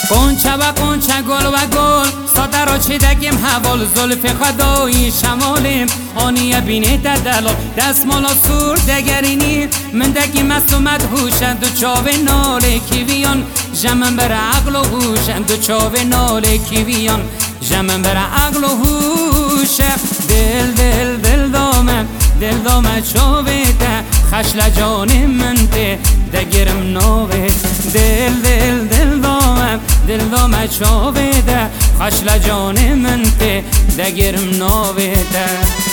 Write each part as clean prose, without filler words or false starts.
قنچه و قنچه گل و گل ساده را چه دگیم حوال زلف خدایی شمالیم آنیه بینه دلال دستمالا سور دگرینی من دگی مست و مدهوشند و چاوه ناله کیویان جمن بر عقل و هوشند و چاوه ناله کیویان جمن بر عقل و هوشه دل دل دل دامه چاوه ده خشل جان من ده دگرم ناوه دل دل دل دامه چاوه ده خشل جان من ده دگرم ناوه ده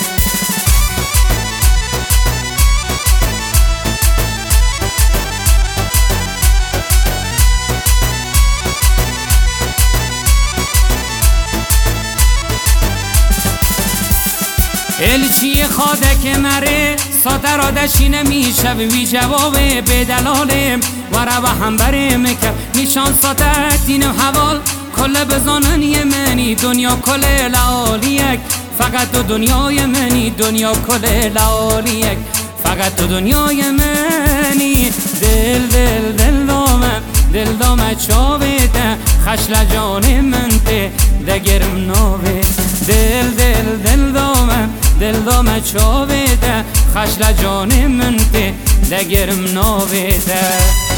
الچی خواده که مره ساده را دشینه میشه وی جوابه به دلاله وره و هم بره مکر نیشان ساده دین و حوال کل بزانن منی دنیا کل لعالیک فقط تو دنیای منی دنیا کل لعالیک فقط تو دنیای منی دل دل دل دامه چاوه ده خشل جان من ده دگرم ناوه دل دل دل دامه چاوه ده خشل جان من ده دگرم ناوه ده